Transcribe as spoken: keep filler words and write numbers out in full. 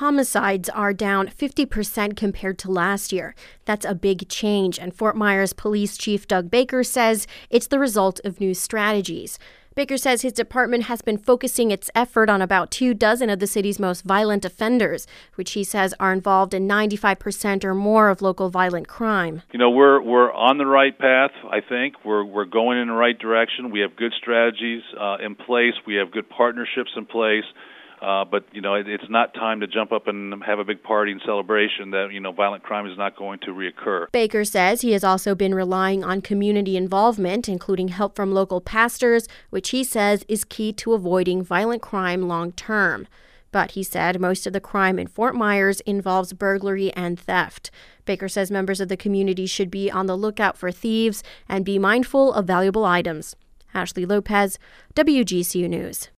Homicides are down fifty percent compared to last year. That's a big change, and Fort Myers Police Chief Doug Baker says it's the result of new strategies. Baker says his department has been focusing its effort on about two dozen of the city's most violent offenders, which he says are involved in ninety-five percent or more of local violent crime. You know, we're we're on the right path, I think. We're we're going in the right direction. We have good strategies uh, in place. We have good partnerships in place. Uh, but, you know, it, it's not time to jump up and have a big party and celebration that, you know, violent crime is not going to reoccur. Baker says he has also been relying on community involvement, including help from local pastors, which he says is key to avoiding violent crime long term. But he said most of the crime in Fort Myers involves burglary and theft. Baker says members of the community should be on the lookout for thieves and be mindful of valuable items. Ashley Lopez, W G C U News.